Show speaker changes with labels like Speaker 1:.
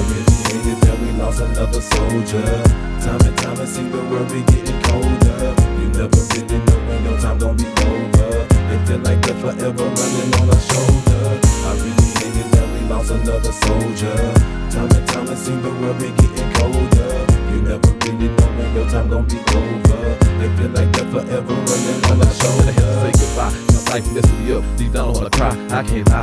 Speaker 1: really hate it that we lost another soldier. Time and time I see the world be getting colder. You never really know when your time gon' be over. It feel like they're forever running on our shoulder. I really hate it that we lost another soldier. Time and time I see the world be getting colder. You never really know when your time gon' be over. It feel like they're forever running on our shoulder.
Speaker 2: Say goodbye, my life messing me up. Deep down I wanna cry, I can't lie.